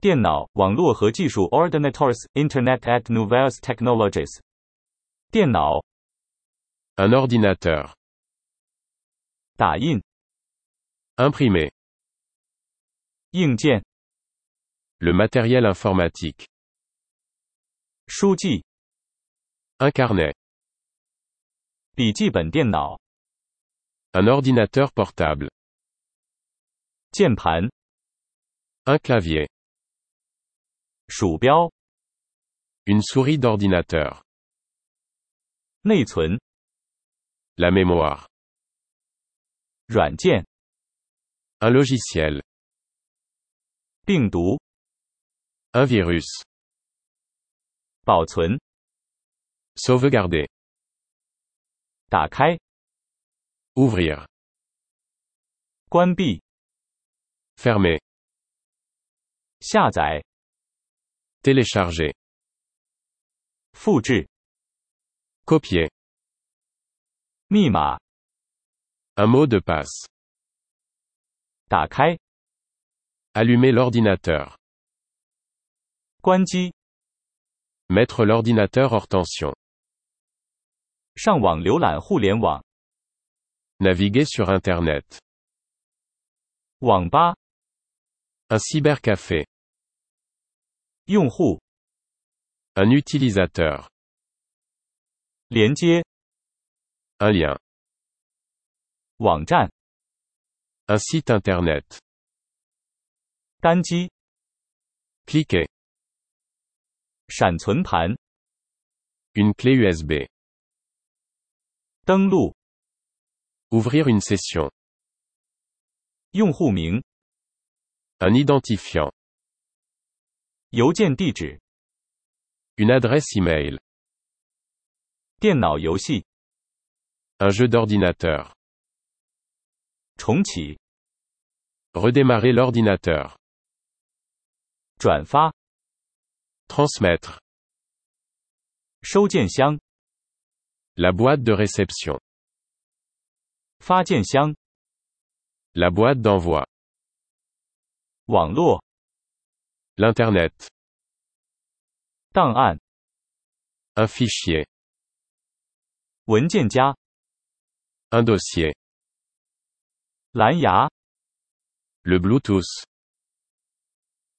电脑、网络和技术 Ordinators, Internet et Nouvelles Technologies. 电脑 Un ordinateur. 打印 Imprimer. 硬件 Le matériel informatique. 书记 Un carnet. 笔记本电脑 Un ordinateur portable. 键盘 Un clavier. 鼠标 Une souris d'ordinateur. 内存 La mémoire. 软件 Un logiciel. 病毒 Un virus. 保存 Sauvegarder. 打开 Ouvrir. 关闭 Fermer. 下载 Télécharger. 复制 Copier. 密码 Un mot de passe. 打开 Allumer l'ordinateur. 关机 Mettre l'ordinateur hors tension. 上网浏览互联网 Naviguer sur Internet. 网吧 Un cybercafé. 用户 Un utilisateur. 连接 Un lien. 网站 Un site Internet. 单机 Cliquer. 闪存盘 Une clé USB. 登录 Ouvrir une session. 用户名 Un identifiant. 邮件地址 Une adresse email. 电脑游戏 Un jeu d'ordinateur. 重启 Redémarrer l'ordinateur. 转发 Transmettre. 收件箱 La boîte de réception. 发件箱 La boîte d'envoi. 网络 L'Internet. 档案 Un fichier. 文件夹 Un dossier. 蓝牙 Le Bluetooth.